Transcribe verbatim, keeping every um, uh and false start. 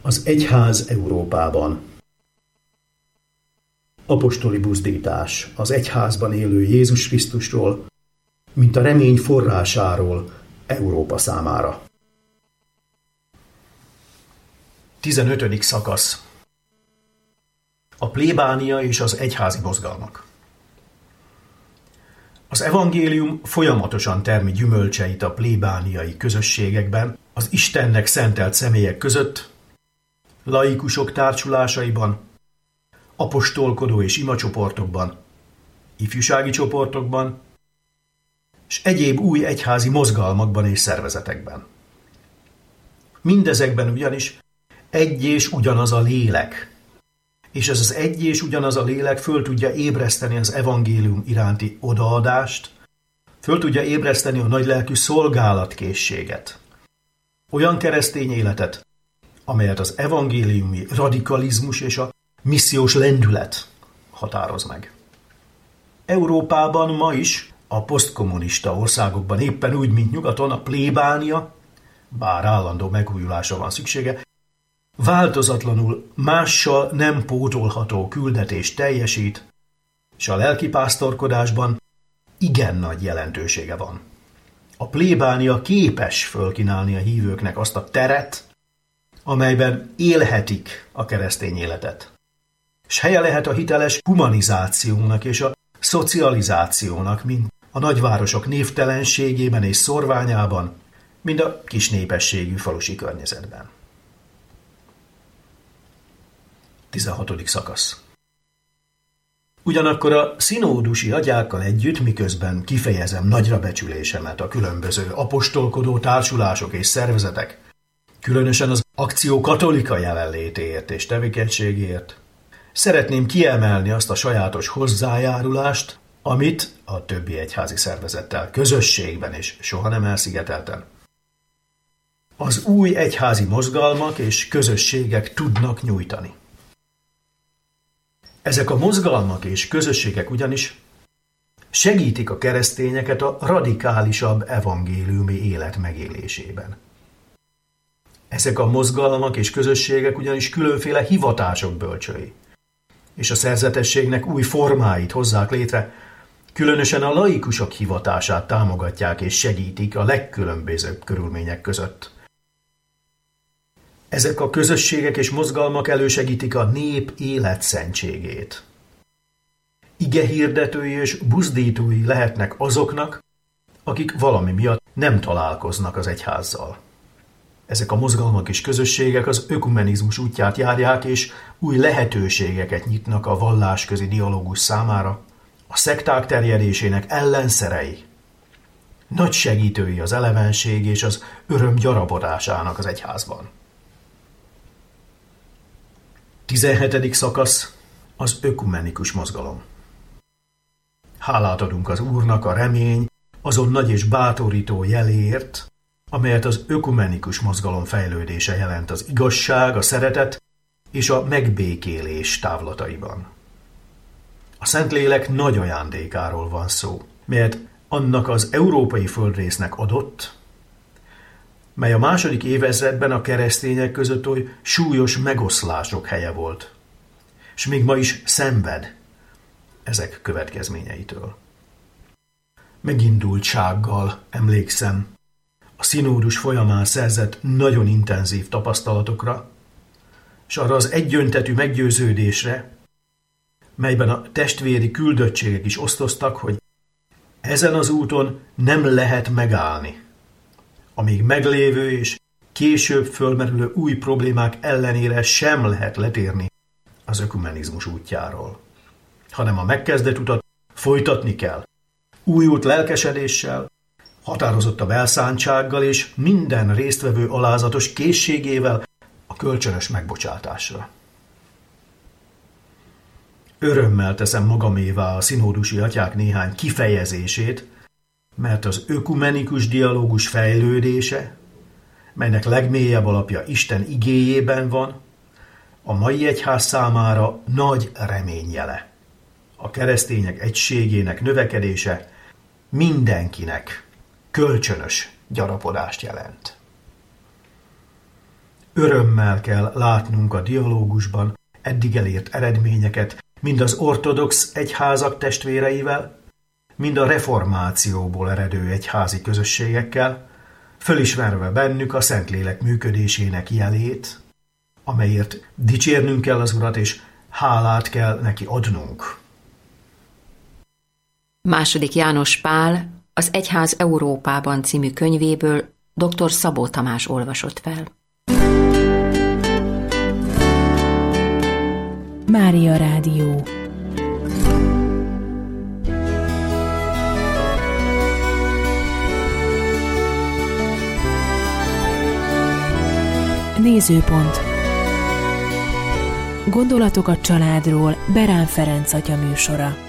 Az egyház Európában. Apostoli buzdítás az egyházban élő Jézus Krisztusról, mint a remény forrásáról Európa számára. tizenötödik szakasz. A plébánia és az egyházi mozgalmak. Az evangélium folyamatosan termi gyümölcseit a plébániai közösségekben, az Istennek szentelt személyek között, laikusok társulásaiban, apostolkodó és imacsoportokban, ifjúsági csoportokban, és egyéb új egyházi mozgalmakban és szervezetekben. Mindezekben ugyanis egy és ugyanaz a lélek, és ez az egy és ugyanaz a lélek föl tudja ébreszteni az evangélium iránti odaadást, föl tudja ébreszteni a nagylelkű szolgálatkészséget, olyan keresztény életet, amelyet az evangéliumi radikalizmus és a missziós lendület határoz meg. Európában ma is, a posztkommunista országokban éppen úgy, mint nyugaton, a plébánia, bár állandó megújulásra van szüksége, változatlanul mással nem pótolható küldetést teljesít, és a lelkipásztorkodásban igen nagy jelentősége van. A plébánia képes fölkínálni a hívőknek azt a teret, amelyben élhetik a keresztény életet. És helye lehet a hiteles humanizációnak és a szocializációnak, mint a nagyvárosok névtelenségében és szorványában, mind a kis népességű falusi környezetben. tizenhatodik szakasz. Ugyanakkor a szinódusi agyákkal együtt, miközben kifejezem nagyra becsülésemet a különböző apostolkodó társulások és szervezetek, különösen az akció katolika jelenlétéért és tevékenységért, szeretném kiemelni azt a sajátos hozzájárulást, amit a többi egyházi szervezettel közösségben és soha nem elszigetelten az új egyházi mozgalmak és közösségek tudnak nyújtani. Ezek a mozgalmak és közösségek ugyanis segítik a keresztényeket a radikálisabb evangéliumi élet megélésében. Ezek a mozgalmak és közösségek ugyanis különféle hivatások bölcsői, és a szerzetességnek új formáit hozzák létre, különösen a laikusok hivatását támogatják és segítik a legkülönbözőbb körülmények között. Ezek a közösségek és mozgalmak elősegítik a nép életszentségét. Igehirdetői és buzdítói lehetnek azoknak, akik valami miatt nem találkoznak az egyházzal. Ezek a mozgalmak és közösségek az ökumenizmus útját járják, és új lehetőségeket nyitnak a vallásközi dialógus számára, a szekták terjedésének ellenszerei, nagy segítői az elevenség és az öröm gyarapodásának az egyházban. tizenhetedik szakasz. Az ökumenikus mozgalom. Hálát adunk az Úrnak a remény, azon nagy és bátorító jeléért, amelyet az ökumenikus mozgalom fejlődése jelent az igazság, a szeretet és a megbékélés távlataiban. A Szentlélek nagy ajándékáról van szó, melyet annak az európai földrésznek adott, mely a második évezredben a keresztények között oly súlyos megoszlások helye volt, és még ma is szenved ezek következményeitől. Megindultsággal emlékszem a szinódus folyamán szerzett nagyon intenzív tapasztalatokra, és arra az egyöntetű meggyőződésre, melyben a testvéri küldöttségek is osztoztak, hogy ezen az úton nem lehet megállni, amíg meglévő és később fölmerülő új problémák ellenére sem lehet letérni az ökumenizmus útjáról, hanem a megkezdett utat folytatni kell, újult lelkesedéssel, határozottabb elszántsággal és minden résztvevő alázatos készségével a kölcsönös megbocsátásra. Örömmel teszem magamévá a szinódusi atyák néhány kifejezését, mert az ökumenikus dialógus fejlődése, melynek legmélyebb alapja Isten igéjében van, a mai egyház számára nagy reményjele. A keresztények egységének növekedése mindenkinek kölcsönös gyarapodást jelent. Örömmel kell látnunk a dialógusban eddig elért eredményeket, mind az ortodox egyházak testvéreivel, mind a reformációból eredő egyházi közösségekkel, fölismerve bennük a Szentlélek működésének jelét, amelyért dicsérnünk kell az Urat, és hálát kell neki adnunk. Második János Pál az Egyház Európában című könyvéből dr. Szabó Tamás olvasott fel. Mária Rádió. Nézőpont. Gondolatok a családról Berán Ferenc atya műsora.